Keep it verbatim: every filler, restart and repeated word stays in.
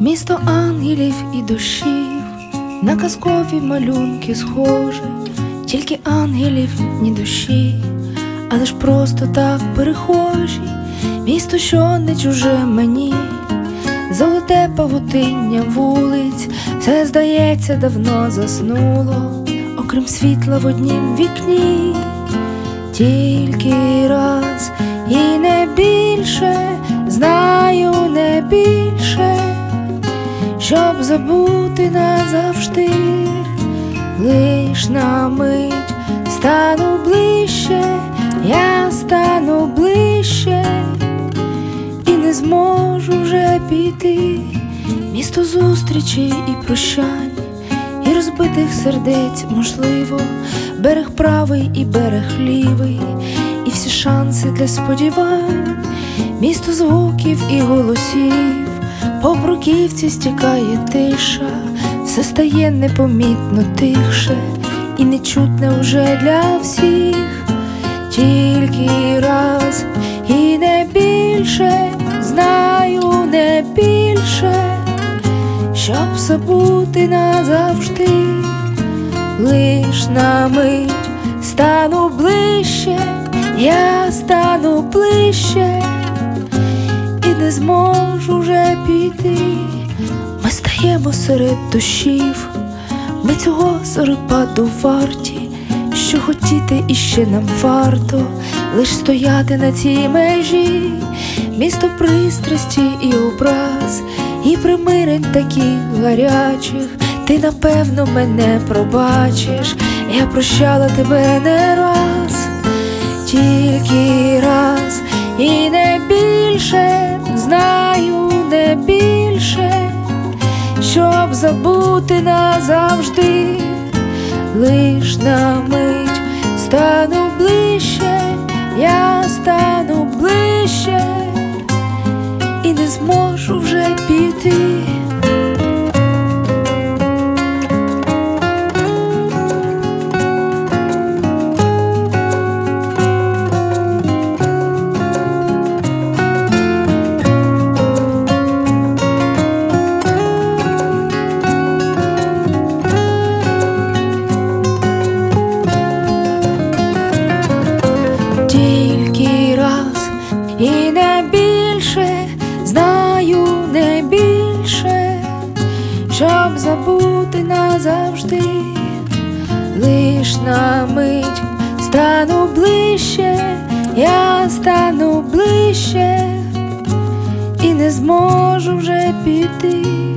Місто ангелів і дощів, на казкові малюнки схоже, тільки ангелів, ні душі, але ж просто так перехожі. Місто, що не чуже мені, золоте павутиння вулиць, все, здається, давно заснуло, окрім світла в однім вікні. Тільки раз і не більше, знаю, не більше, щоб забути назавжди. Лиш на мить стану ближче, я стану ближче, і не зможу вже піти. Місто зустрічей і прощань, і розбитих сердець, можливо, берег правий і берег лівий, і всі шанси для сподівань. Місто звуків і голосів, по бруківці стікає тиша, все стає непомітно тихше і нечутне вже для всіх. Тільки раз і не більше, знаю, не більше, щоб забути назавжди. Лиш на мить стану ближче, я стану ближче, і не зможу вже піти. Ми стаємо серед дощів, ми цього зорепаду варті, що хотіти іще нам варто, лиш стояти на цій межі. Місто пристрасті і образ, і примирень таких гарячих. Ти, напевно, мене пробачиш, я прощала тебе не раз. Тільки раз і не більше, знаю, не більше, щоб забути назавжди. Лиш на мить стану ближче, я стану ближче, і не зможу вже піти. Тільки раз і не більше, знаю, не більше, щоб забути назавжди. Лиш на мить стану ближче, я стану ближче, і не зможу вже піти.